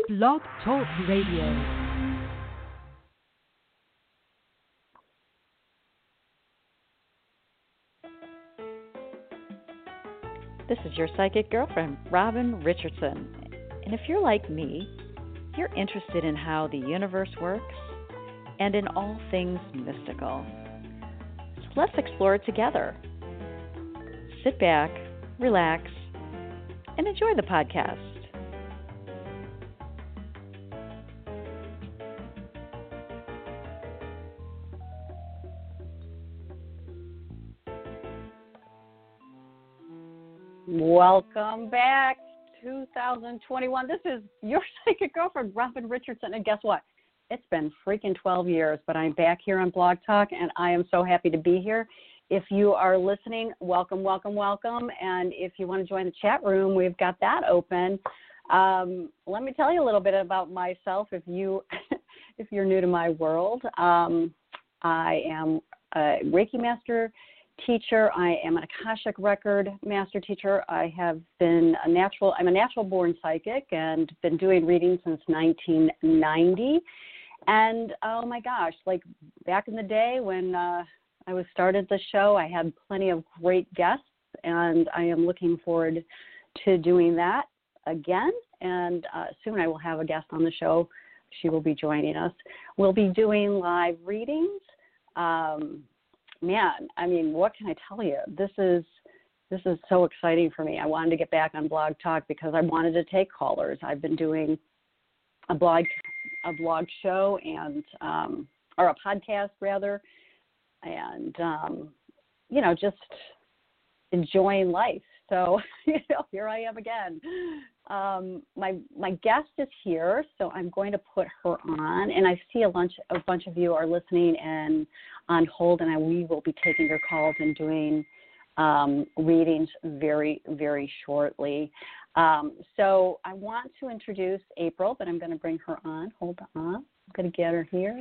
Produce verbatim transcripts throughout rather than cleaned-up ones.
Blog Talk Radio. This is your psychic girlfriend, Robin Richardson. And if you're like me, you're interested in how the universe works and in all things mystical. So let's explore it together. Sit back, relax, and enjoy the podcast. Welcome back, two thousand twenty-one. This is your psychic girlfriend, Robin Richardson. And guess what? It's been freaking twelve years, but I'm back here on Blog Talk, and I am so happy to be here. If you are listening, welcome, welcome, welcome. And if you want to join the chat room, we've got that open. Um, let me tell you a little bit about myself if, you, if you're new to my world. Um, I am a Reiki Master teacher. I am an Akashic Record Master teacher. I have been a natural, I'm a natural born psychic and been doing readings since nineteen ninety. And oh my gosh, like back in the day when uh, I was started the show, I had plenty of great guests, and I am looking forward to doing that again. And uh, soon I will have a guest on the show. She will be joining us. We'll be doing live readings. Um, Man, I mean, what can I tell you? This is this is so exciting for me. I wanted to get back on Blog Talk because I wanted to take callers. I've been doing a blog a blog show and um, or a podcast rather, and um, you know, just enjoying life. So you know, here I am again. Um, my my guest is here, so I'm going to put her on. And I see a bunch a bunch of you are listening and on hold, and I, we will be taking your calls and doing um, readings very very shortly. Um, so I want to introduce April, but I'm going to bring her on. Hold on, I'm going to get her here,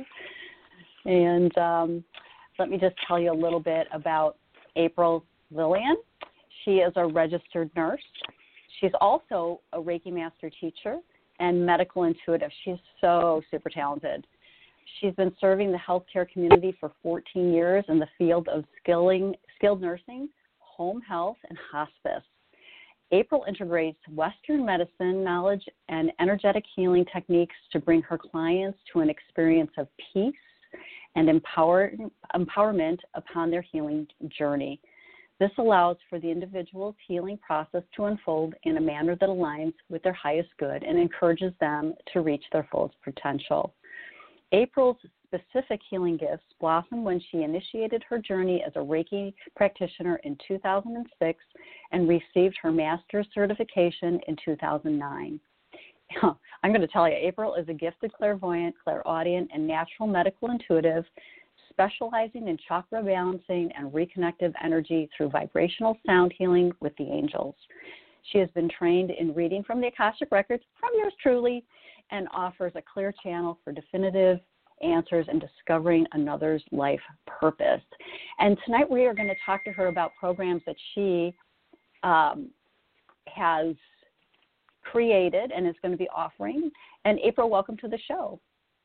and um, let me just tell you a little bit about April Lillian. She is a registered nurse. She's also a Reiki Master teacher and medical intuitive. She's so super talented. She's been serving the healthcare community for fourteen years in the field of skilling, skilled nursing, home health, and hospice. April integrates Western medicine knowledge and energetic healing techniques to bring her clients to an experience of peace and empower, empowerment upon their healing journey. This allows for the individual's healing process to unfold in a manner that aligns with their highest good and encourages them to reach their fullest potential. April's specific healing gifts blossomed when she initiated her journey as a Reiki practitioner in two thousand six and received her master's certification in two thousand nine. I'm going to tell you, April is a gifted clairvoyant, clairaudient, and natural medical intuitive, specializing in chakra balancing and reconnective energy through vibrational sound healing with the angels. She has been trained in reading from the Akashic Records from yours truly and offers a clear channel for definitive answers and discovering another's life purpose. And tonight we are going to talk to her about programs that she um, has created and is going to be offering. And April, welcome to the show.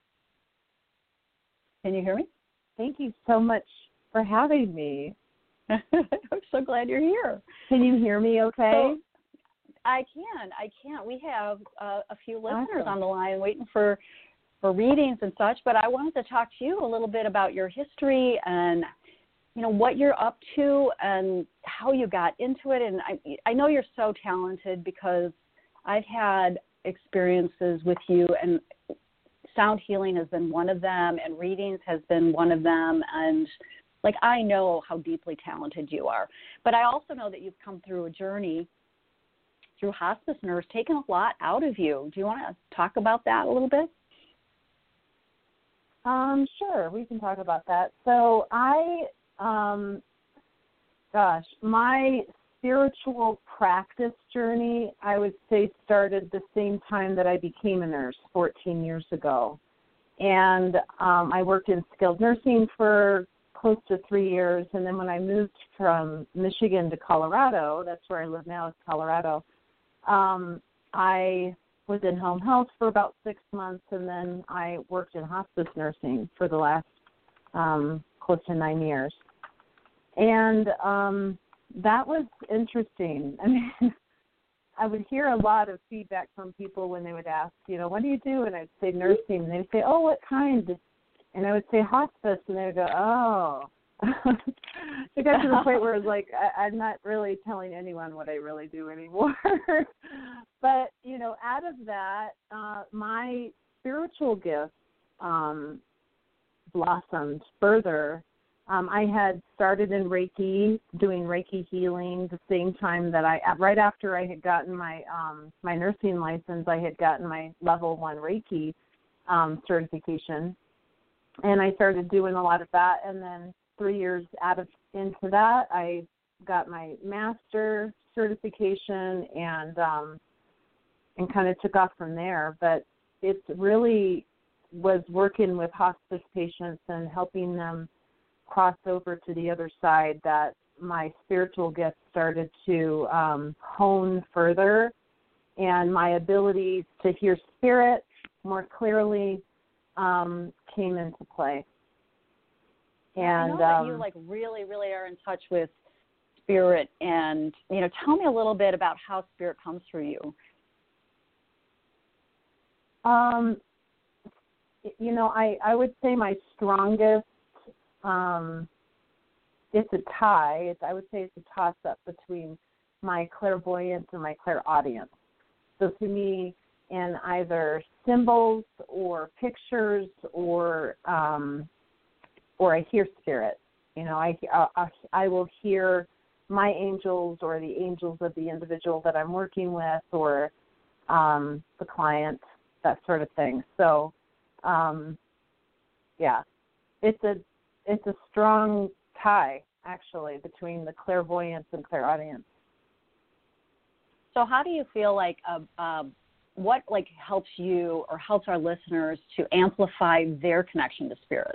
Can you hear me? Thank you so much for having me. I'm so glad you're here. Can you hear me okay? So, I can. I can. We have uh, a few listeners awesome. on the line waiting for, for readings and such, but I wanted to talk to you a little bit about your history and, you know, what you're up to and how you got into it. And I, I know you're so talented because I've had experiences with you, and sound healing has been one of them, and readings has been one of them. And like, I know how deeply talented you are, but I also know that you've come through a journey through hospice nurse, taken a lot out of you. Do you want to talk about that a little bit? Um, sure, we can talk about that. So I, um, gosh, my spiritual practice journey, I would say, started the same time that I became a nurse fourteen years ago. And um, I worked in skilled nursing for close to three years. And then when I moved from Michigan to Colorado, that's where I live now, is Colorado, um, I was in home health for about six months, and then I worked in hospice nursing for the last um, close to nine years. And um, that was interesting. I mean, I would hear a lot of feedback from people when they would ask, you know, what do you do? And I'd say nursing, and they'd say, oh, what kind? And I would say hospice, and they would go, oh. It got to the point where it was like, I, I'm not really telling anyone what I really do anymore. But, you know, out of that, uh, my spiritual gifts um, blossomed further. Um, I had started in Reiki, doing Reiki healing the same time that I, right after I had gotten my um, my nursing license, I had gotten my level one Reiki um, certification. And I started doing a lot of that, and then three years out of into that, I got my master certification and um, and kind of took off from there. But it really was working with hospice patients and helping them cross over to the other side that my spiritual gifts started to um, hone further, and my ability to hear spirit more clearly um, came into play. And I know that um, you like really, really are in touch with spirit, and you know, tell me a little bit about how spirit comes through you. Um, you know, I, I would say my strongest, um, it's a tie. It's, I would say it's a toss-up between my clairvoyance and my clairaudience. So to me, in either symbols or pictures or um, or I hear spirit. You know, I, I I will hear my angels or the angels of the individual that I'm working with, or um, the client, that sort of thing. So, um, yeah, it's a it's a strong tie actually between the clairvoyance and clairaudience. So, how do you feel like uh, uh, what like helps you or helps our listeners to amplify their connection to spirit?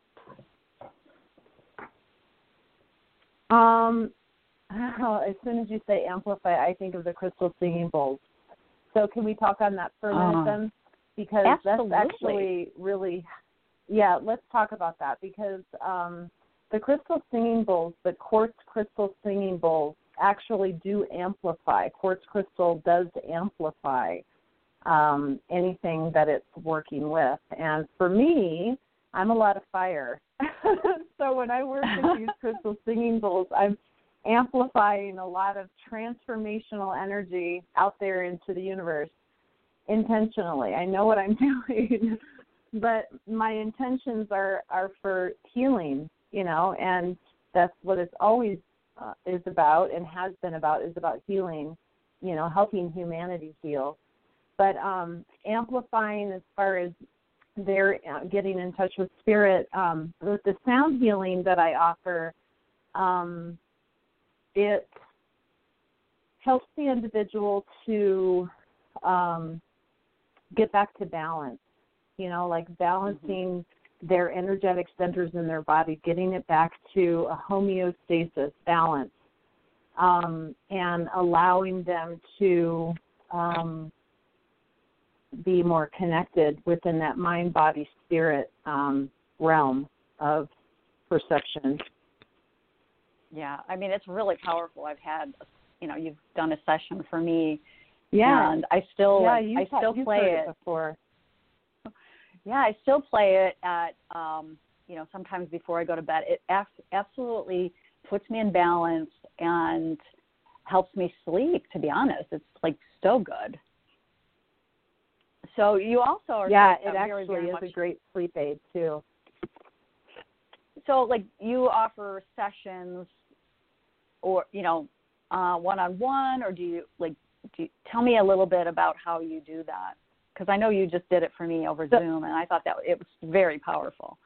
Um, as soon as you say amplify, I think of the crystal singing bowls. So can we talk on that for a minute uh, then? Because absolutely. that's actually really, yeah, let's talk about that, because um, the crystal singing bowls, the quartz crystal singing bowls, actually do amplify. Quartz crystal does amplify um, anything that it's working with. And for me, I'm a lot of fire. So when I work with these crystal singing bowls, I'm amplifying a lot of transformational energy out there into the universe intentionally. I know what I'm doing, but my intentions are, are for healing, you know, and that's what it's always uh, is about and has been about, is about healing, you know, helping humanity heal. But um, amplifying as far as they're getting in touch with spirit, um, with the sound healing that I offer, um, it helps the individual to um, get back to balance, you know, like balancing mm-hmm. their energetic centers in their body, getting it back to a homeostasis, balance, um, and allowing them to um, be more connected within that mind, body, spirit um, realm of perception. Yeah, I mean, it's really powerful. I've had, you know, you've done a session for me, yeah, and I still, yeah, like, you I still you've play heard it. it before. Yeah, I still play it at, um, you know, sometimes before I go to bed. It absolutely puts me in balance and helps me sleep, to be honest. It's, like, so good. So you also are... Yeah, uh, it very, actually very is much, a great sleep aid, too. So, like, you offer sessions or, you know, uh, one-on-one, or do you, like, do you, tell me a little bit about how you do that? Because I know you just did it for me over so, Zoom, and I thought that it was very powerful.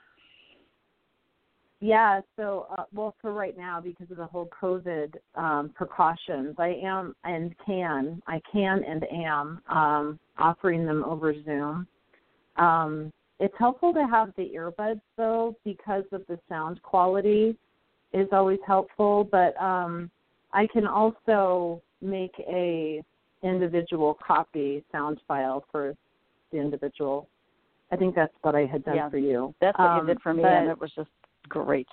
Yeah, so, uh, well, for right now, because of the whole COVID um, precautions, I am and can, I can and am um, offering them over Zoom. Um, it's helpful to have the earbuds, though, because of the sound quality is always helpful, but um, I can also make a individual copy sound file for the individual. I think that's what I had done yeah, for you. That's what um, you did for me, but, and it was just great.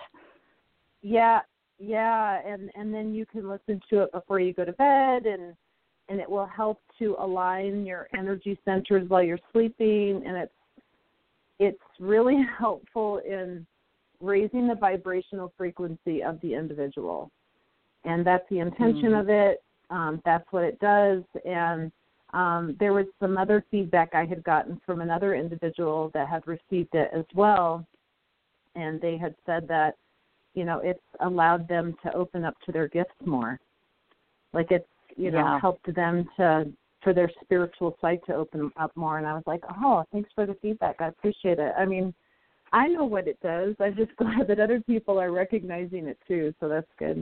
Yeah, yeah, and, and then you can listen to it before you go to bed, and and it will help to align your energy centers while you're sleeping, and it's it's really helpful in raising the vibrational frequency of the individual. And that's the intention mm. of it. Um, that's what it does. And um, there was some other feedback I had gotten from another individual that had received it as well. And they had said that, you know, it's allowed them to open up to their gifts more. Like it's, you know, yeah. helped them to, for their spiritual side to open up more. And I was like, oh, thanks for the feedback. I appreciate it. I mean, I know what it does. I'm just glad that other people are recognizing it too. So that's good.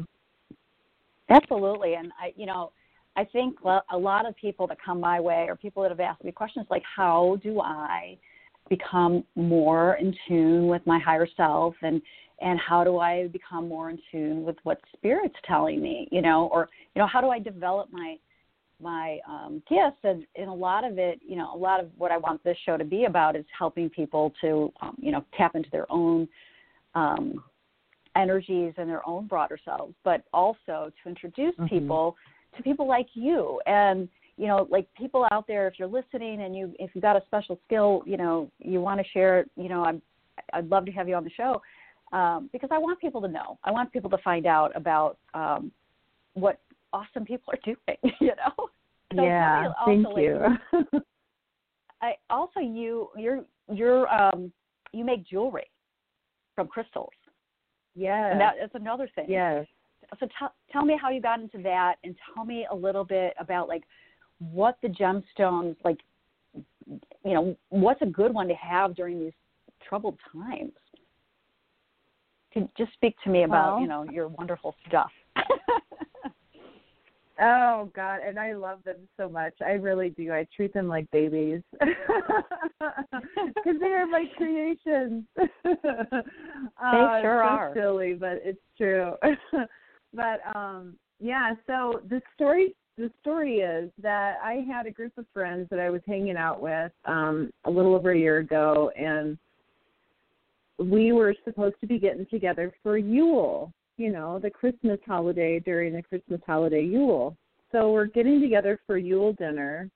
Absolutely. And I, you know, I think a lot of people that come my way or people that have asked me questions like, how do I become more in tune with my higher self, and, and how do I become more in tune with what Spirit's telling me, you know, or, you know, how do I develop my, my um, gifts? And, and a lot of it, you know, a lot of what I want this show to be about is helping people to, um, you know, tap into their own um energies and their own broader selves, but also to introduce mm-hmm. people to people like you. And, you know, like people out there, if you're listening and you, if you've got a special skill, you know, you want to share it, you know, I'm, I'd love to have you on the show um, because I want people to know. I want people to find out about um, what awesome people are doing, you know? So yeah, thank also, you. Like, I also, you, you're, you're, um, you make jewelry from crystals. Yeah, and that is another thing. Yes. So t- tell me how you got into that, and tell me a little bit about like what the gemstones, like, you know, what's a good one to have during these troubled times. Can just speak to me about, well, you know, your wonderful stuff. Oh, God, and I love them so much. I really do. I treat them like babies because they are my creations. They uh, sure it's so are. silly, but it's true. But, um, yeah, so the story the story is that I had a group of friends that I was hanging out with um, a little over a year ago, and we were supposed to be getting together for Yule. You know, the Christmas holiday, during the Christmas holiday, Yule. So we're getting together for Yule dinner,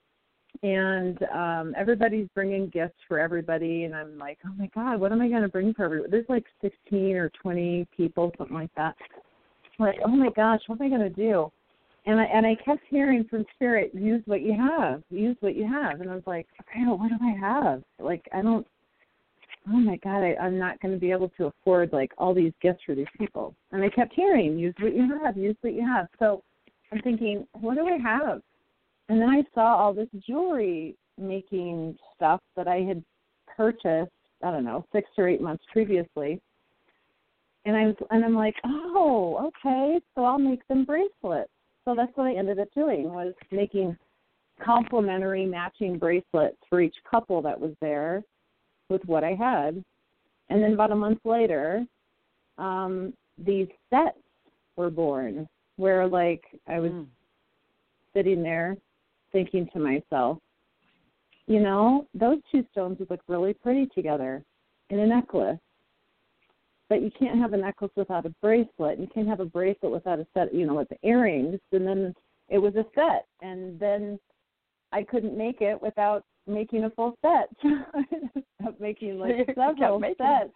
and um, everybody's bringing gifts for everybody, and I'm like, oh, my God, what am I going to bring for everybody? There's like sixteen or twenty people, something like that. I'm like, oh, my gosh, what am I going to do? And I, and I kept hearing from Spirit, use what you have, use what you have. And I was like, okay, what do I have? Like, I don't, oh, my God, I, I'm not going to be able to afford, like, all these gifts for these people. And I kept hearing, use what you have, use what you have. So I'm thinking, what do I have? And then I saw all this jewelry making stuff that I had purchased, I don't know, six or eight months previously. And, I was, and I'm like, oh, okay, so I'll make them bracelets. So that's what I ended up doing, was making complementary matching bracelets for each couple that was there with what I had. And then about a month later, um, these sets were born where, like, I was mm. sitting there thinking to myself, you know, those two stones would look really pretty together in a necklace. But you can't have a necklace without a bracelet. You can't have a bracelet without a set, you know, with the earrings. And then it was a set. And then I couldn't make it without making a full set. I'm making like several sets.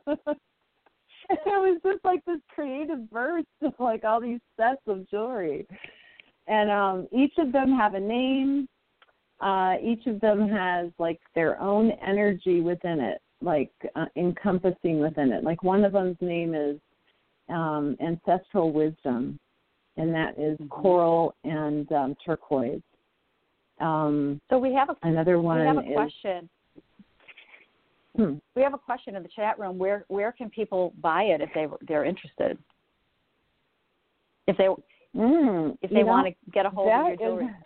It was just like this creative burst of like all these sets of jewelry. And um, each of them have a name. Uh, each of them has like their own energy within it, like uh, encompassing within it. Like one of them's name is um, Ancestral Wisdom, and that is mm-hmm. coral and um, turquoise. Um, so we have a, another one. We have a is, question. Hmm. We have a question in the chat room. Where where can people buy it if they they're interested? If they mm, if they want to get a hold of your jewelry. Is,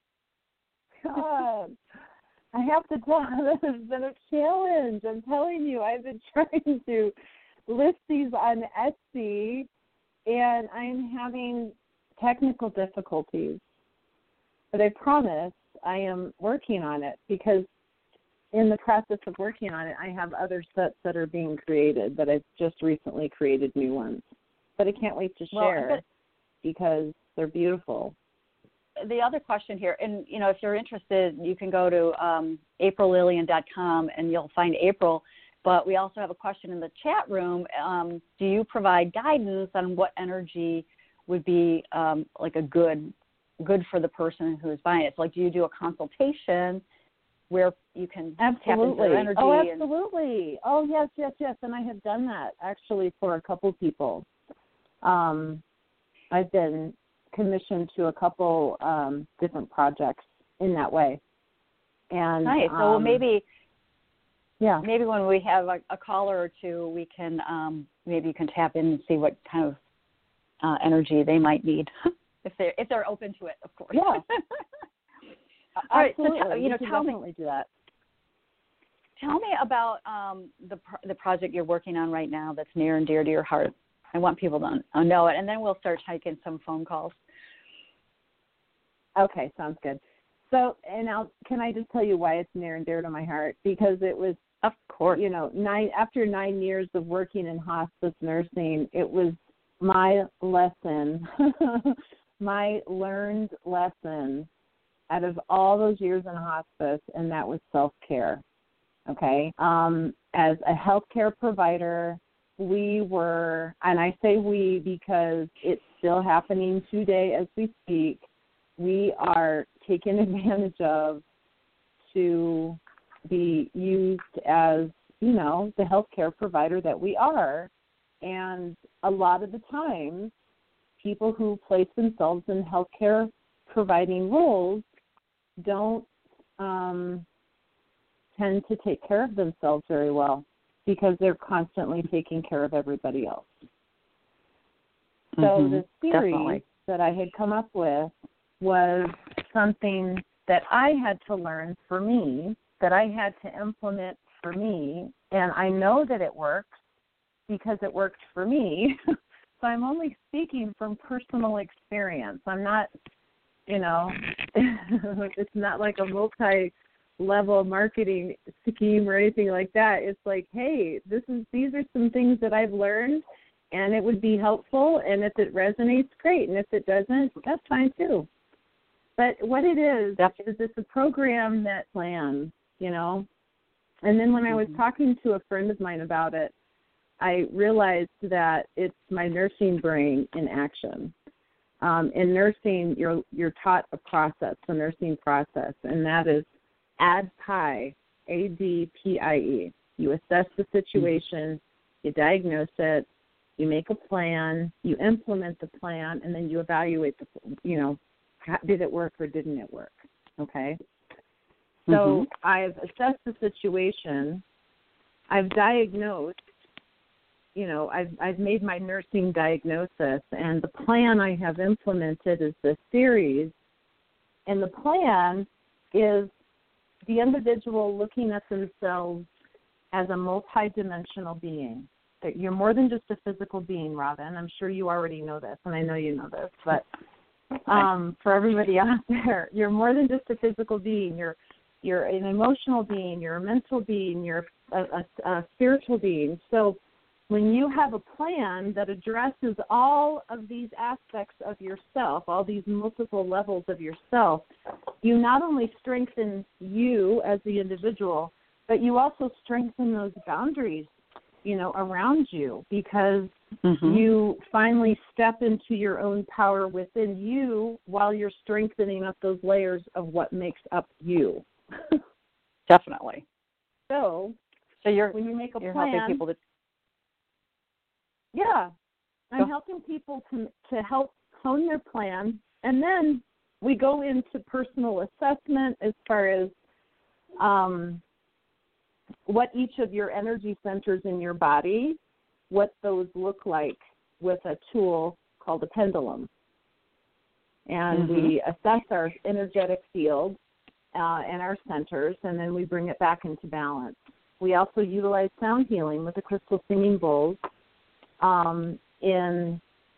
God, I have to tell you, this has been a challenge. I'm telling you, I've been trying to list these on Etsy, and I'm having technical difficulties. but I promise I am working on it, because in the process of working on it, I have other sets that are being created, that I've just recently created new ones. But I can't wait to share well, because they're beautiful. The other question here, and, you know, if you're interested, you can go to um, april lillian dot com and you'll find April. But we also have a question in the chat room. Um, do you provide guidance on what energy would be um, like a good good for the person who is buying it? So, like, do you do a consultation where you can absolutely. tap into their energy? Oh, absolutely. And... Oh, yes, yes, yes. And I have done that actually for a couple people. Um, I've been commissioned to a couple um, different projects in that way. And nice. So um, maybe, yeah, maybe when we have a, a caller or two, we can um, maybe you can tap in and see what kind of uh, energy they might need if they're if they're open to it, of course. Yeah. All right. Absolutely. So t- you know, we tell definitely me. do that. Tell me about um, the the project you're working on right now that's near and dear to your heart. I want people to know it, and then we'll start taking some phone calls. Okay, sounds good. So, and I'll, can I just tell you why it's near and dear to my heart? Because it was, of course, you know, nine after nine years of working in hospice nursing, it was my lesson, my learned lesson out of all those years in hospice, and that was self-care. Okay, um, as a healthcare provider, we were, and I say we because it's still happening today as we speak, we are taken advantage of to be used as, you know, the healthcare provider that we are. And a lot of the time, people who place themselves in healthcare providing roles don't um, tend to take care of themselves very well, because they're constantly taking care of everybody else. So mm-hmm, the series definitely. that I had come up with was something that I had to learn for me, that I had to implement for me, and I know that it works because it worked for me. So I'm only speaking from personal experience. I'm not, you know, it's not like a multi-level marketing scheme or anything like that. It's like, hey, this is these are some things that I've learned, and it would be helpful, and if it resonates, great, and if it doesn't, that's fine too. But what it is, yep. is it's a program that plans, you know. And then when mm-hmm. I was talking to a friend of mine about it, I realized that it's my nursing brain in action. Um, in nursing, you're you're taught a process, a nursing process, and that is A D P I E, A D P I E. You assess the situation, you diagnose it, you make a plan, you implement the plan, and then you evaluate the, you know, how, did it work or didn't it work? Okay. So mm-hmm. I've assessed the situation. I've diagnosed. You know, I've I've made my nursing diagnosis, and the plan I have implemented is this series. And the plan is the individual looking at themselves as a multidimensional being. That you're more than just a physical being, Robin. I'm sure you already know this, and I know you know this, but um, for everybody out there, you're more than just a physical being. You're you're an emotional being. You're a mental being. You're a, a, a spiritual being. So when you have a plan that addresses all of these aspects of yourself, all these multiple levels of yourself, you not only strengthen you as the individual, but you also strengthen those boundaries, you know, around you, because mm-hmm. you finally step into your own power within you while you're strengthening up those layers of what makes up you. Definitely. So, so you're when you make a you're plan, helping people to. Yeah, I'm helping people to to help hone their plan, and then we go into personal assessment as far as um, what each of your energy centers in your body, what those look like with a tool called a pendulum. And mm-hmm. we assess our energetic field uh, and our centers, and then we bring it back into balance. We also utilize sound healing with the crystal singing bowls um, in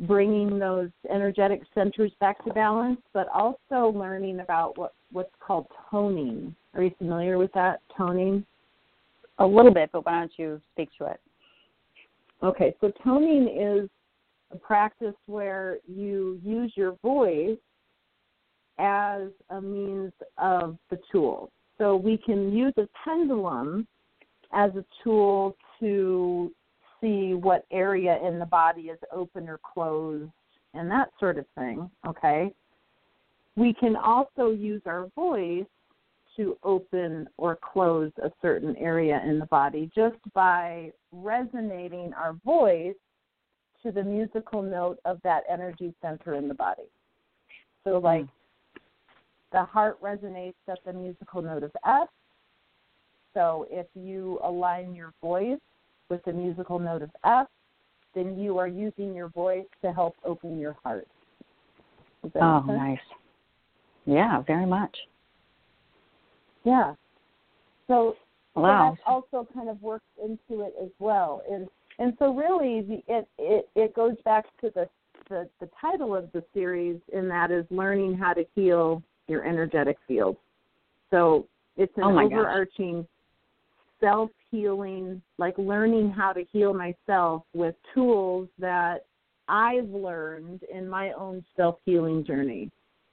bringing those energetic centers back to balance, but also learning about what, what's called toning. Are you familiar with that, toning? A little bit, but why don't you speak to it? Okay, so toning is a practice where you use your voice as a means of the tool. So we can use a pendulum as a tool to see what area in the body is open or closed and that sort of thing, okay? We can also use our voice to open or close a certain area in the body just by resonating our voice to the musical note of that energy center in the body. So like the heart resonates at the musical note of F. So if you align your voice with the musical note of F, then you are using your voice to help open your heart. Does that Oh, make sense? nice. Yeah, very much. Yeah. So, Wow. so that also kind of works into it as well. And and so really the, it, it, it goes back to the, the, the title of the series, and that is learning how to heal your energetic field. So it's an Oh my overarching gosh. self-healing, like learning how to heal myself with tools that I've learned in my own self-healing journey.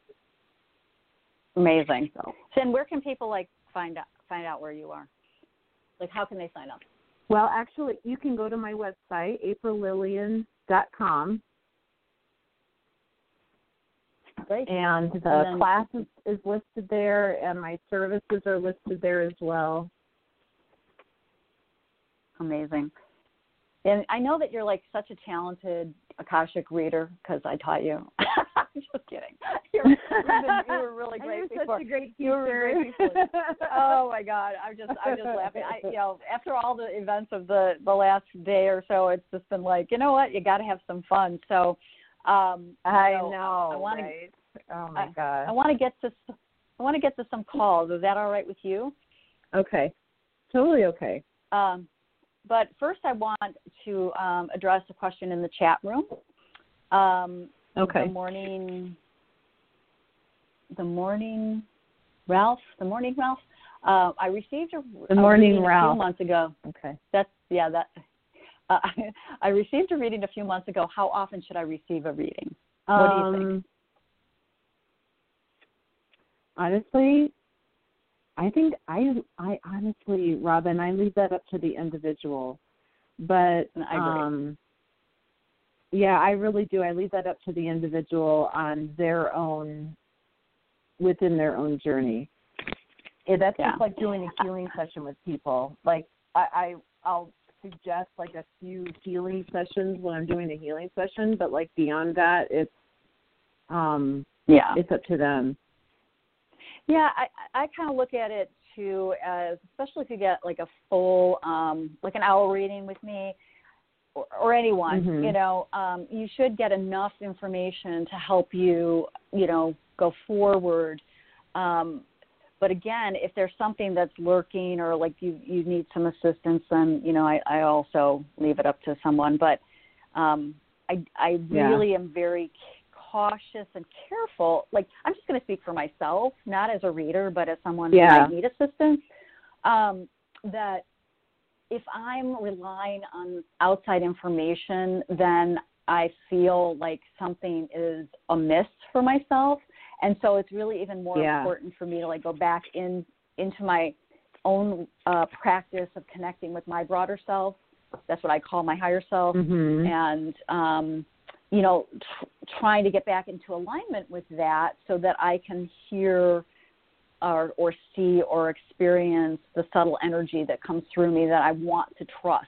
Amazing. So, then where can people like find out find out where you are? Like, how can they sign up? Well, actually, you can go to my website, april lillian dot com. Great. And the and then, class is, is listed there, and my services are listed there as well. Amazing. And I know that you're like such a talented Akashic reader because I taught you. I'm just kidding. You're, you were really great you're before. Such a great you were great before. Oh my God, I'm just I'm just laughing. I, you know, after all the events of the the last day or so, it's just been like, you know what, you got to have some fun. So, um, I so know. I want right? to. Oh my I, God. I want to get to I want to get to some calls. Is that all right with you? Okay. Totally okay. Um, But first, I want to um, address a question in the chat room. Um, okay. The morning, the morning, Ralph. The morning, Ralph. Uh, I received a, the a morning reading Ralph. a few months ago. Okay. That's yeah. That uh, I received a reading a few months ago. How often should I receive a reading? What Um, do you think? Honestly, I think I, I honestly, Robin, I leave that up to the individual. But, I agree. um, yeah, I really do. I leave that up to the individual on their own, within their own journey. Yeah, that's Yeah. just like doing a healing session with people. Like, I, I, I'll suggest like a few healing sessions when I'm doing a healing session, but like beyond that, it's, um, Yeah. it's up to them. Yeah, I, I kind of look at it too as, especially if you get like a full, um, like an hour reading with me or, or anyone, Mm-hmm. you know, um, you should get enough information to help you, you know, go forward. Um, but again, if there's something that's lurking or like you, you need some assistance, then, you know, I, I also leave it up to someone. But um, I, I really yeah. am very cautious and careful. Like, I'm just going to speak for myself, not as a reader, but as someone yeah. who might need assistance, um, that if I'm relying on outside information, then I feel like something is amiss for myself. And so it's really even more yeah. important for me to like go back in into my own uh, practice of connecting with my broader self. That's what I call my higher self. Mm-hmm. And, um, you know, tr- trying to get back into alignment with that so that I can hear or, or see or experience the subtle energy that comes through me that I want to trust.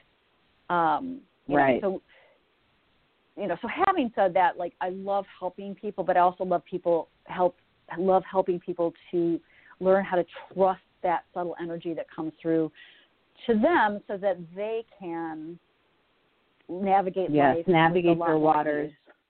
Um, you right. know, so, you know, so having said that, like, I love helping people, but I also love people help. I love helping people to learn how to trust that subtle energy that comes through to them so that they can navigate yes, life. navigate their waters.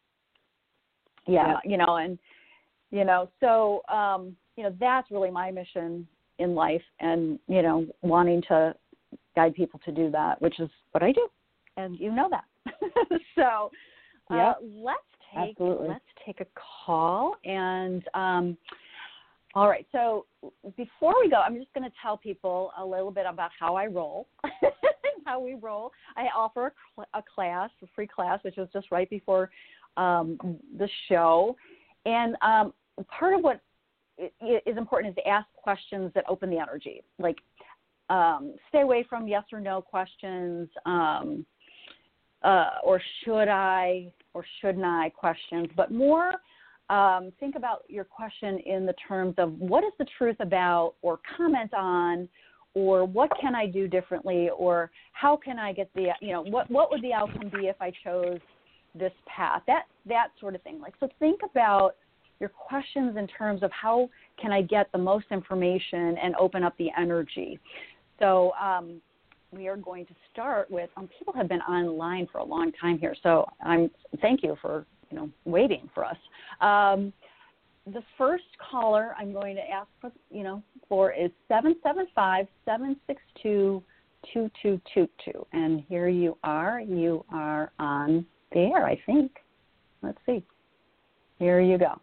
Yeah, yep. you know, and, you know, so, um, you know, that's really my mission in life and, you know, wanting to guide people to do that, which is what I do. And you know that. so, uh, Yep. let's take Absolutely. let's take a call. And um, all right, so before we go, I'm just going to tell people a little bit about how I roll, how we roll. I offer a, cl- a class, a free class, which was just right before um, the show. And um, part of what is important is to ask questions that open the energy, like um, stay away from yes or no questions, um, uh, or should I or shouldn't I questions, but more um, think about your question in the terms of what is the truth about, or comment on, or what can I do differently, or how can I get the, you know, what, what would the outcome be if I chose this path, that, that sort of thing. Like, so think about your questions in terms of how can I get the most information and open up the energy. So um, we are going to start with, um, people have been online for a long time here, so I'm thank you for, you know, waiting for us. Um, the first caller I'm going to ask for, you know, for is seven seven five, seven six two, two two two two. And here you are. You are on the air, I think. Let's see. Here you go.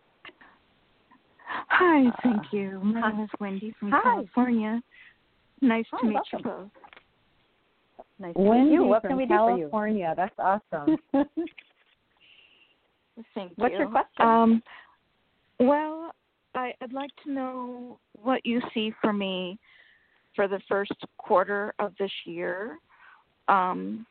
Hi, thank Uh, you. My hi. name is Wendy from Hi. California. Nice Hi, to meet welcome. you both. Nice to meet Wendy you. What from can we California. That's awesome. Thank What's you. your question? Um, well, I, I'd like to know what you see for me for the first quarter of this year. Um,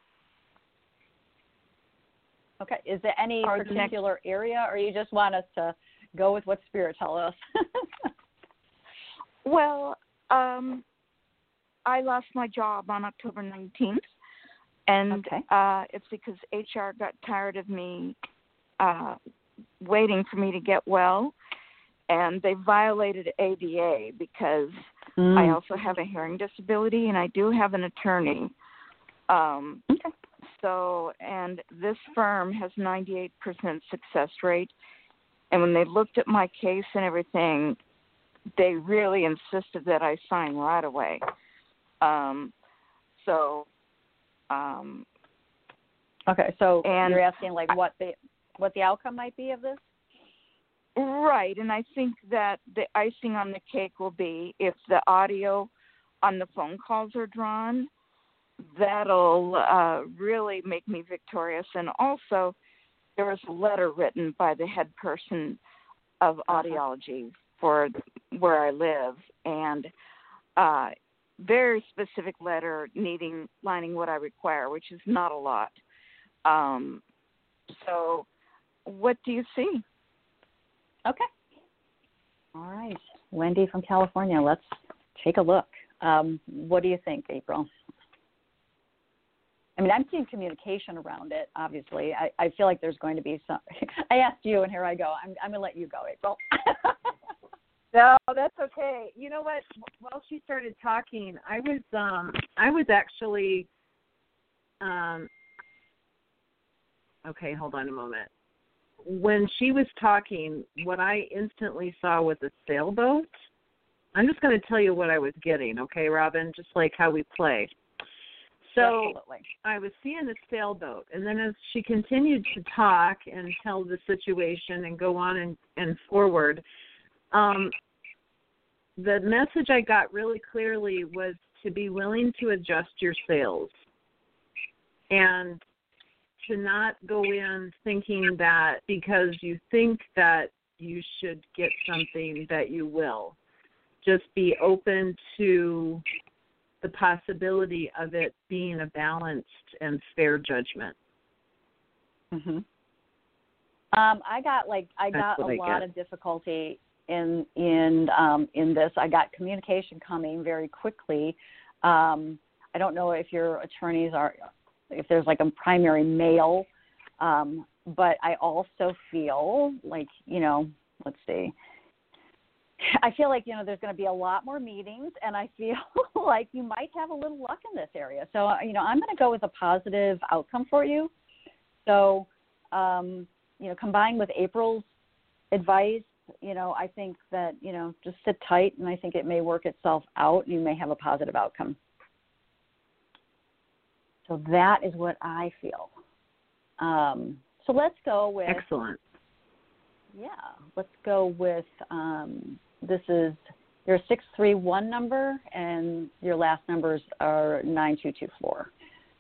Okay. Is there any Or the next- particular area, or you just want us to go with what Spirit tells us? well, um, I lost my job on October nineteenth, and Okay. uh, it's because H R got tired of me uh, waiting for me to get well, and they violated A D A because Mm. I also have a hearing disability, and I do have an attorney. Um, Okay. So, and this firm has ninety-eight percent success rate. And when they looked at my case and everything, they really insisted that I sign right away. Um, so, um, Okay. So and you're asking like what the what the outcome might be of this? right, and I think that the icing on the cake will be if the audio on the phone calls are drawn, that'll uh, really make me victorious. And also, there was a letter written by the head person of audiology for where I live, and uh, very specific letter needing lining what I require, which is not a lot. Um, so, what do you see? Okay. All right. Wendy from California. Let's take a look. Um, what do you think, April? I mean, I'm seeing communication around it, obviously. I, I feel like there's going to be some. I asked you, and here I go. I'm, I'm going to let you go, April. No, that's okay. You know what? While she started talking, I was um I was actually um okay, hold on a moment. When she was talking, what I instantly saw was a sailboat. I'm just going to tell you what I was getting, okay, Robin, just like how we play. So Absolutely. I was seeing a sailboat, and then as she continued to talk and tell the situation and go on and, and forward, um, the message I got really clearly was to be willing to adjust your sails and to not go in thinking that because you think that you should get something that you will. Just be open to the possibility of it being a balanced and fair judgment. Mm-hmm. Um, I got like I That's got a what I lot get. of difficulty in in um, in this. I got communication coming very quickly. Um, I don't know if your attorneys are, if there's like a primary male, um, but I also feel like, you know, let's see. I feel like, you know, there's going to be a lot more meetings, and I feel like you might have a little luck in this area. So, you know, I'm going to go with a positive outcome for you. So, um, you know, combined with April's advice, you know, I think that, you know, just sit tight, and I think it may work itself out. You may have a positive outcome. So that is what I feel. Um, So let's go with Excellent. Yeah, let's go with um, this is your six three one number, and your last numbers are nine two two four.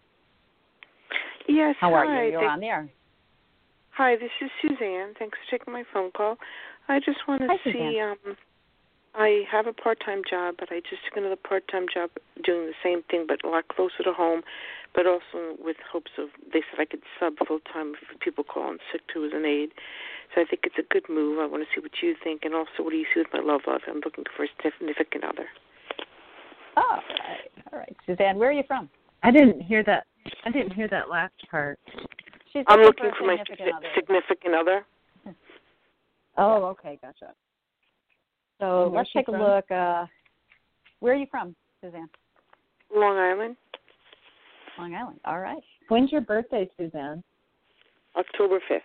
Yes, How hi. are you? You're Thank- on the air. Hi, this is Suzanne. Thanks for taking my phone call. I just want to Hi, see, Suzanne. um, I have a part-time job, but I just took another part-time job doing the same thing, but a lot closer to home, but also with hopes of, they said I could sub full-time for people calling sick too as an aide. So I think it's a good move. I want to see what you think, and also what do you see with my love life? I'm looking for a significant other. Oh, all right. All right. Suzanne, where are you from? I didn't hear that. I didn't hear that last part. She's I'm looking looking for, for a my significant other. significant other. Oh, okay, gotcha. So And where's let's she take a from? look. Uh, where are you from, Suzanne? Long Island, Long Island. All right. When's your birthday, Suzanne? October fifth.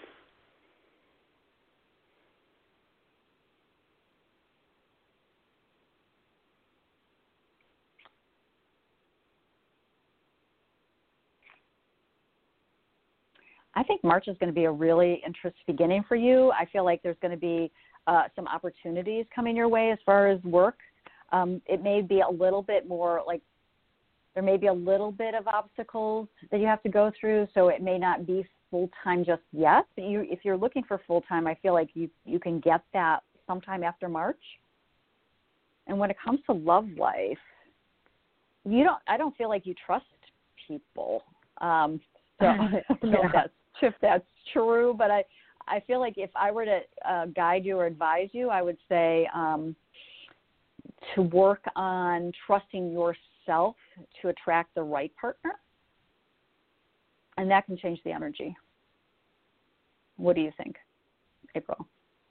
I think March is going to be a really interesting beginning for you. I feel like there's going to be uh, some opportunities coming your way as far as work. Um, it may be a little bit more like there may be a little bit of obstacles that you have to go through, so it may not be full-time just yet. But you, if you're looking for full-time, I feel like you, you can get that sometime after March. And when it comes to love life, you don't. I don't feel like you trust people. Um, so I don't know if that's, if that's true, but I, I feel like if I were to uh, guide you or advise you, I would say um, to work on trusting yourself to attract the right partner, and that can change the energy. What do you think, April?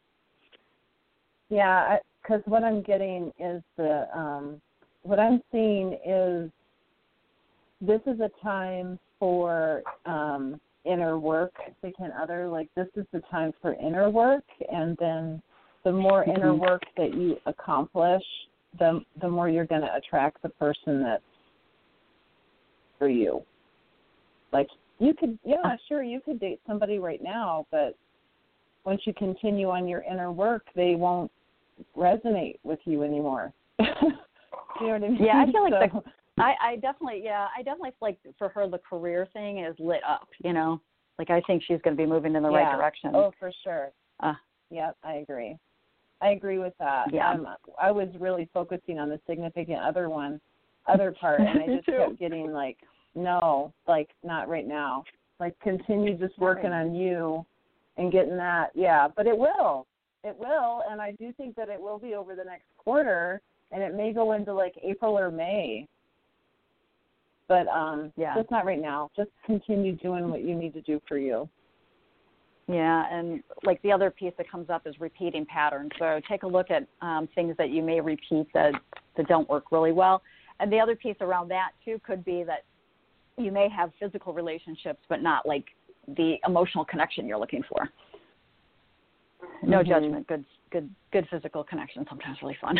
Yeah, because what I'm getting is the um, what I'm seeing is this is a time for um, inner work, significant other. Like this is the time for inner work, and then the more mm-hmm. inner work that you accomplish, the the more you're going to attract the person that's for you. Like you could, yeah, sure, you could date somebody right now, but once you continue on your inner work, they won't resonate with you anymore. You know what I mean? Yeah, I feel like so, the, I, I definitely, yeah, I definitely feel like for her the career thing is lit up. You know, like I think she's going to be moving in the yeah. right direction. Oh, for sure. Uh, yep, I agree. I agree with that. Yeah. Um, I was really focusing on the significant other one, other part, and I just kept getting like, no, like not right now. Like continue just working right. on you and getting that. Yeah, but it will. It will, and I do think that it will be over the next quarter, and it may go into like April or May. But um, yeah. just not right now. Just continue doing what you need to do for you. Yeah, and like the other piece that comes up is repeating patterns. So take a look at um, things that you may repeat that, that don't work really well. And the other piece around that, too, could be that you may have physical relationships, but not like the emotional connection you're looking for. No mm-hmm. judgment. Good, good, good physical connection. Sometimes really fun.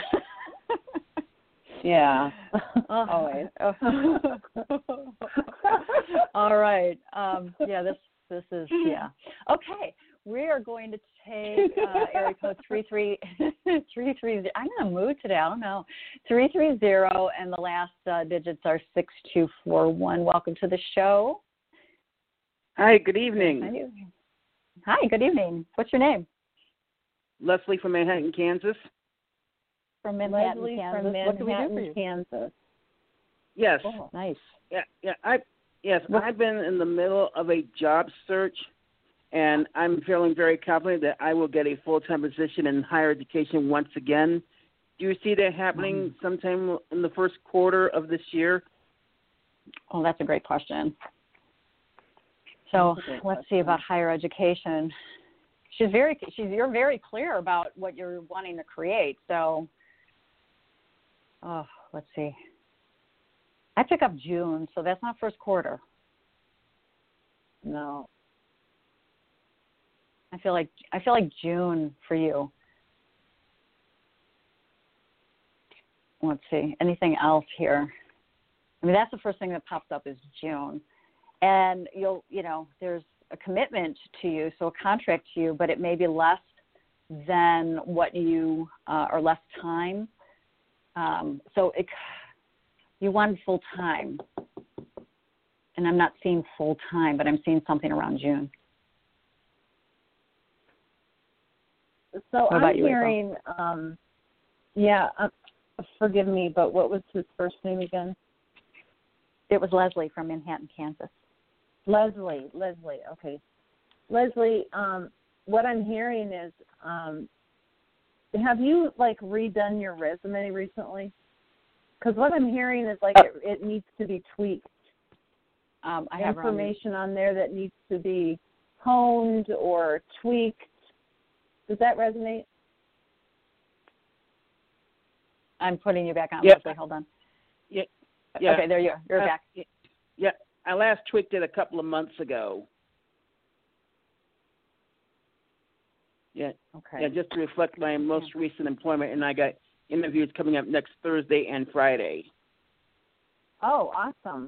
Yeah. Oh, always. All right. Um, yeah. This. This is yeah. Okay. We are going to take uh, area code three three three three. I'm in a mood today. I don't know. Three three zero, and the last uh, digits are six two four one. Welcome to the show. Hi. Good evening. Hi. Good evening. What's your name? Leslie from Manhattan, Kansas. From Manhattan, Leslie Kansas. From Manhattan, what can we do for you? Kansas. Yes. Oh, nice. Yeah. Yeah. I. Yes. What? I've been in the middle of a job search, and I'm feeling very confident that I will get a full-time position in higher education once again. Do you see that happening mm-hmm. sometime in the first quarter of this year? Oh, that's a great question. So let's question. see about higher education. She's very, she's, you're very clear about what you're wanting to create. So, oh, let's see. I pick up June, so that's not first quarter. No. I feel like I feel like June for you. Let's see. Anything else here? I mean, that's the first thing that pops up is June. And you'll, you know, there's a commitment to you, so a contract to you, but it may be less than what you, uh, or less time. Um, so it, you want full time. And I'm not seeing full time, but I'm seeing something around June. So What about I'm you, hearing, um, yeah, uh, forgive me, but what was his first name again? It was Leslie from Manhattan, Kansas. Leslie, Leslie, okay. Leslie, um, what I'm hearing is, um, have you, like, redone your resume recently? Because what I'm hearing is, like, Uh, it, it needs to be tweaked. Um, I have Information on there that needs to be honed or tweaked. Does that resonate? I'm putting you back on. Yep. Leslie, hold on. Yeah, yeah. Okay, there you are. You're Uh, back. Yeah, I last tweaked it a couple of months ago. Yeah, Okay. yeah, just to reflect my most recent employment, and I got interviews coming up next Thursday and Friday. Oh, awesome.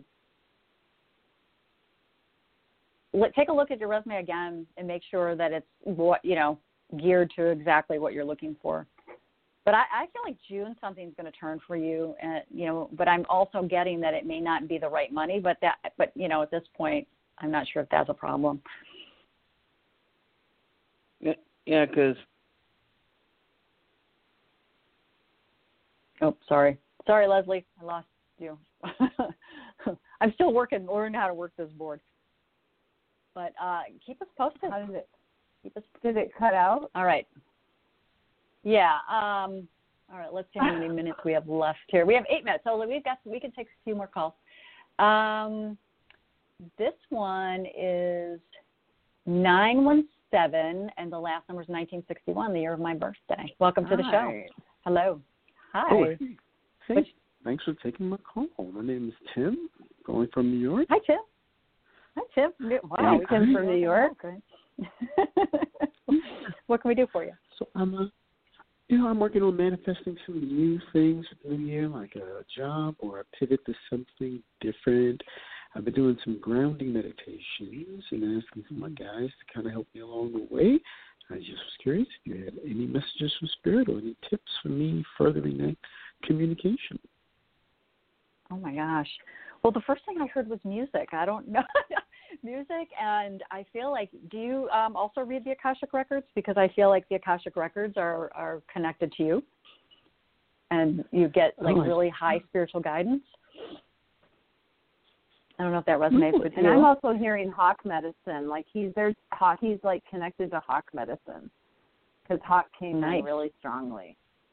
Let, take a look at your resume again and make sure that it's what you know geared to exactly what you're looking for. But I, I feel like June something's going to turn for you, and you know. But I'm also getting that it may not be the right money. But that, but you know, at this point, I'm not sure if that's a problem. Yeah, yeah, because Oh, sorry, sorry, Leslie, I lost you. I'm still working, learning how to work this board. But uh, keep us posted. How did it? Keep us. Did it cut out? All right. Yeah. Um, all right. Let's see how many minutes we have left here. We have eight minutes, so we've got. We can take a few more calls. Um, this one is nine one seven, and the last number is nineteen sixty-one, the year of my birthday. Welcome to the show. Hi. Hello. Hi. Oh, hey. Thanks, Which- thanks for taking my call. My name is Tim, calling from New York. Hi, Tim. Hi, Tim. Wow, Hey, Tim hi. from New York. Okay. What can we do for you? So I'm, uh, you know, I'm working on manifesting some new things for the new year, like a job or a pivot to something different. I've been doing some grounding meditations and asking some of my guys to kind of help me along the way. I just was curious if you had any messages from Spirit or any tips for me furthering that communication. Oh, my gosh. Well, the first thing I heard was music. I don't know. Music, and I feel like, do you um, also read the Akashic Records? Because I feel like the Akashic Records are, are connected to you, and you get, like, Oh, I- really high spiritual guidance. I don't know if that resonates with And you. I'm also hearing Hawk medicine. Like he's there's Hawk. He's like connected to Hawk medicine because Hawk came Nice. in really strongly.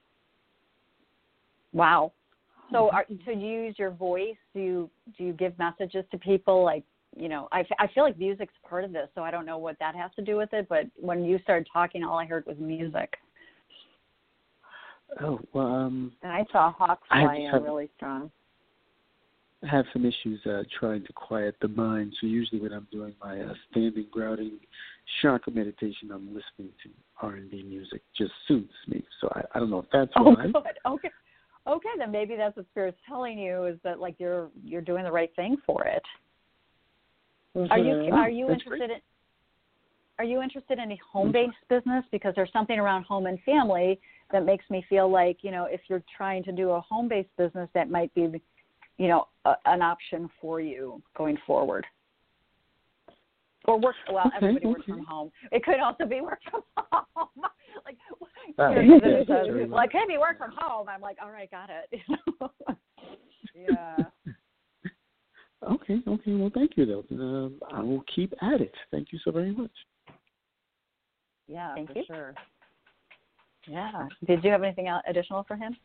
Wow. So, are, so you use your voice? Do you do you give messages to people? Like, you know, I, I feel like music's part of this, so I don't know what that has to do with it. But when you started talking, all I heard was music. Oh, well, um, And I saw Hawk I fly in have- really strong. I have some issues uh, trying to quiet the mind. So usually when I'm doing my uh, standing grounding chakra meditation, I'm listening to R and B music. Just suits me. So I, I don't know if that's Oh, why. good. Okay. Okay, then maybe that's what Spirit's telling you is that like you're you're doing the right thing for it. Are you Mhm. are you That's interested in are you interested in a home-based business? Because there's something around home and family that makes me feel like, you know, if you're trying to do a home-based business, that might be, you know, a, an option for you going forward. Or work, well, Okay, everybody works okay. from home. It could also be work from home. like, Uh, here's what yeah, it says, very like, hey, me work from home. I'm like, all right, got it. Yeah. Okay, okay. Well, thank you, though. Um, I will keep at it. Thank you so very much. Yeah, Thank for you. sure. Yeah. Did you have anything else additional for him?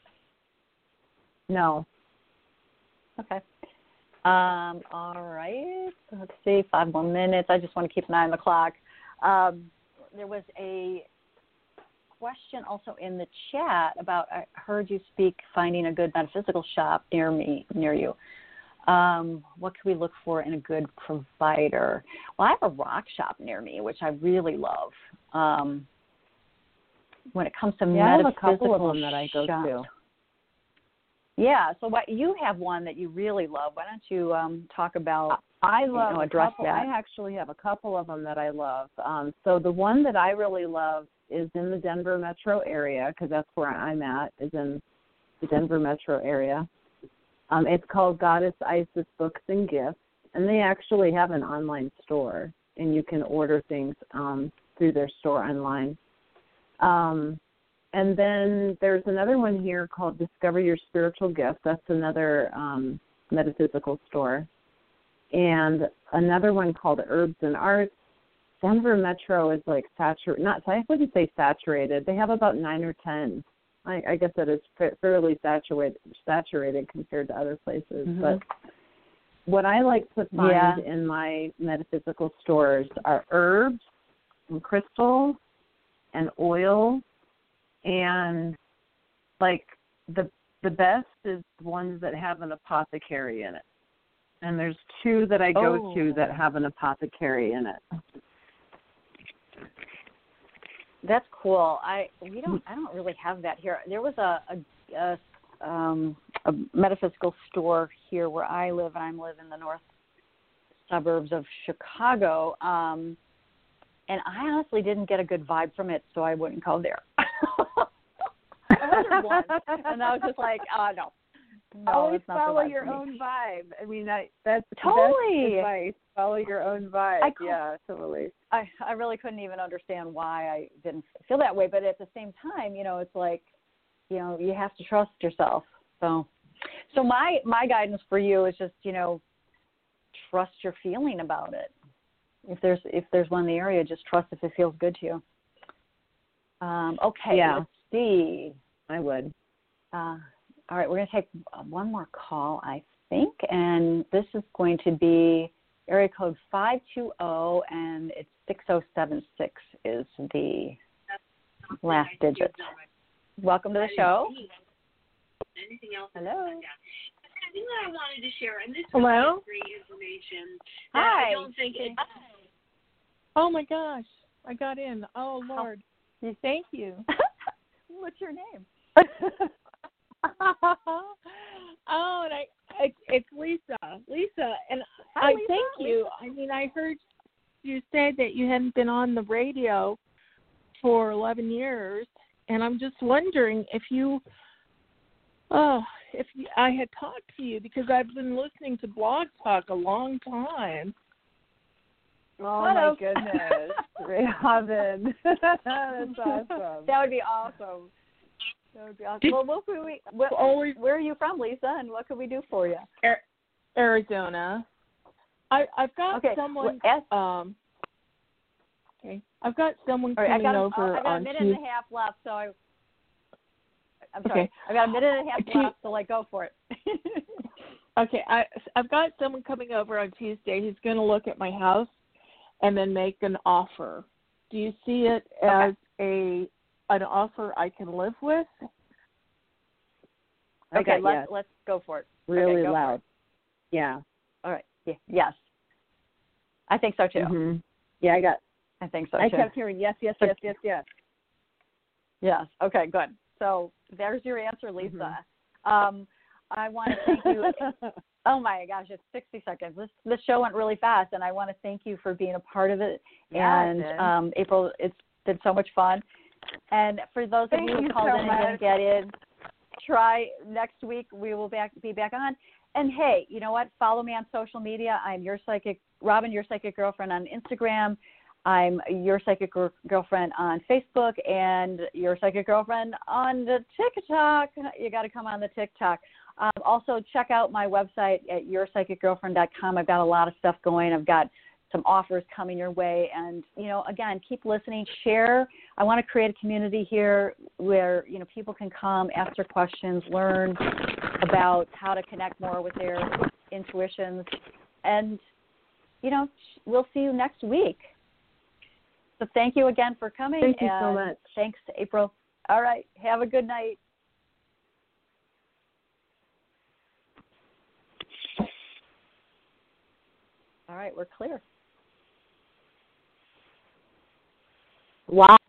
No. Okay. Um, all right. Let's see, five more minutes. I just want to keep an eye on the clock. Um, there was a question also in the chat about, I heard you speak finding a good metaphysical shop near me, near you. Um, what can we look for in a good provider? Well, I have a rock shop near me, which I really love. Um, when it comes to Yeah, I have a metaphysical couple of them that I go shops. to. Yeah. So what you have one that you really love. Why don't you um, talk about? I love you know, a address couple, that. I actually have a couple of them that I love. Um, so the one that I really love is in the Denver metro area, because that's where I'm at, is in the Denver metro area. Um, it's called Goddess Isis Books and Gifts, and they actually have an online store, and you can order things um, through their store online. Um, and then there's another one here called Discover Your Spiritual Gifts. That's another um, metaphysical store. And another one called Herbs and Arts. Denver Metro is like saturated, not, I wouldn't say saturated. They have about nine or ten. I, I guess that is fairly saturated, saturated compared to other places. Mm-hmm. But what I like to find yeah. in my metaphysical stores are herbs and crystals and oil, and like the the best is ones that have an apothecary in it. And there's two that I go oh. to that have an apothecary in it. That's cool. I we don't I don't really have that here. There was a a, a, um, a metaphysical store here where I live, and I live in the north suburbs of Chicago. Um, and I honestly didn't get a good vibe from it, so I wouldn't go there. I ordered one, and I was just like, oh no. No, always it's not follow the your own vibe. I mean, I, that's totally the best advice. Follow your own vibe. I could, yeah, totally. I, I really couldn't even understand why I didn't feel that way. But at the same time, you know, it's like, you know, you have to trust yourself. So, so my my guidance for you is just, you know, trust your feeling about it. If there's if there's one in the area, just trust if it feels good to you. Um, okay, yeah. let's see. I would. Uh, all right, we're going to take one more call, I think, and this is going to be area code five two zero, and it's six zero seven six is the last digit. Welcome to the show. Hello. I wanted to share, and this Hello? is great information. Hi. I don't think it. Oh my gosh, I got in. Oh Lord, thank you. What's your name? oh, and I, it's, it's Lisa. Lisa, and Hi, I Lisa. thank you. I mean, I heard you say that you hadn't been on the radio for eleven years, and I'm just wondering if you, oh, if you, I had talked to you, because I've been listening to Blog Talk a long time. Oh, Hello. My goodness. Robin. That's awesome. That would be awesome. That would be awesome. Well, what could we, what, always, where are you from, Lisa, and what can we do for you? Arizona. I, I've got okay. someone. Well, S- um, okay, I've got someone right, coming I got a, over I got a on minute Tuesday. and a half left, so I. I'm sorry. Okay. I got a minute and a half Tu- left, so like go for it. okay, I I've got someone coming over on Tuesday. He's going to look at my house and then make an offer. Do you see it as okay. a an offer I can live with? Okay, let's yes. let's go for it. Really okay, loud. Yeah. All right. Yeah. Yes. I think so too. Mm-hmm. Yeah, I got. I think so I too. I kept hearing yes, yes, yes, yes, yes. Yes. Okay. Good. So there's your answer, Lisa. Mm-hmm. Um, I want to thank you. Oh my gosh, it's sixty seconds. This this show went really fast, and I want to thank you for being a part of it. Yeah, and it um, April, it's been so much fun. And for those thank of you who you called so in much. and didn't get in, try next week. We will back be back on. And hey, you know what? Follow me on social media. I'm your psychic Robin, your psychic girlfriend on Instagram. I'm your psychic Gr- girlfriend on Facebook, and your psychic girlfriend on the TikTok. You got to come on the TikTok. Um, also, check out my website at your psychic girlfriend dot com. I've got a lot of stuff going. I've got some offers coming your way. And, you know, again, keep listening, share. I want to create a community here where, you know, people can come, ask their questions, learn about how to connect more with their intuitions. And, you know, we'll see you next week. So thank you again for coming. Thank you and so much. Thanks, April. All right. Have a good night. All right. We're clear. Wow.